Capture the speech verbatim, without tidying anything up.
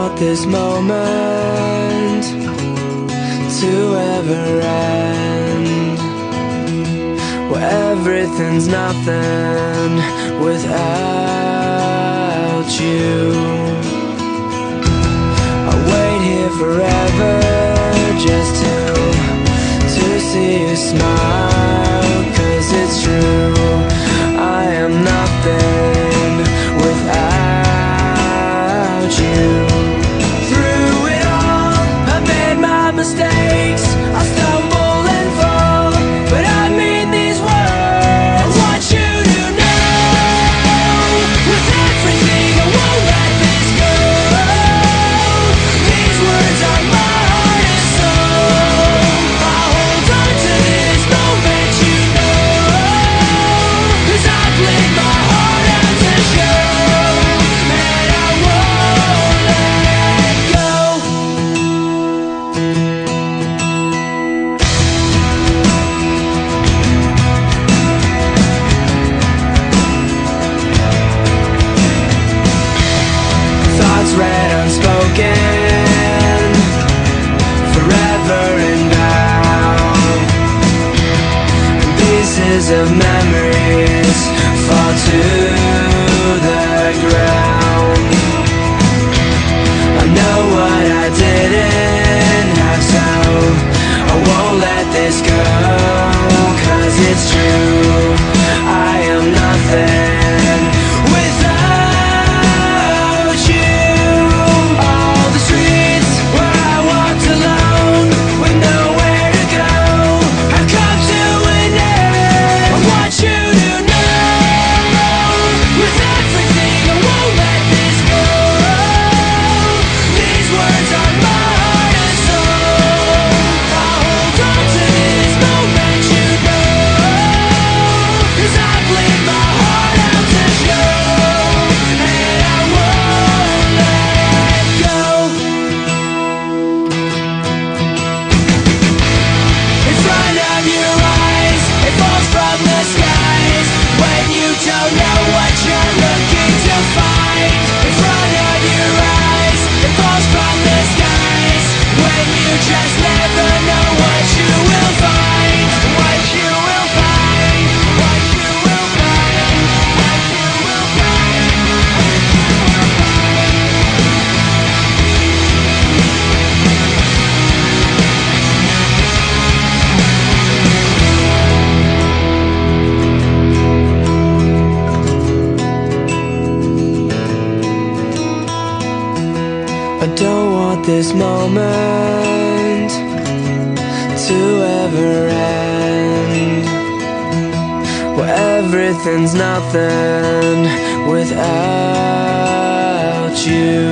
want this moment to ever end, where everything's nothing without you. I'll wait here forever just to to see you smile, 'cause it's true, I am nothing without you. Through it all, I made my mistakes, I stumble and fall, but I mean these words. I want you to know, with everything I won't let this go. These words are my heart and soul. I'll hold on to this moment, you know, 'cause I played my heart out to show, and I won't let go. Thoughts read unspoken, forever inbound, and pieces of memories fall to the ground. I know what I didn't have, so I won't let this go, 'cause it's true, I am nothing without you. All the streets where I walked alone with nowhere to go have come to an end. I want you to know, with everything I won't let this go. These words are my heart and soul. I'll hold on to this moment, you know, 'cause I played my heart out to show, and I won't let go. In front of your eyes, it falls from the skies when you don't know what you're looking to find. In front of your eyes, it falls from the skies when you just never know what you will find. What you will find, what you will find, what you will find, what you will find. I don't want this moment to ever end, where everything's nothing without you.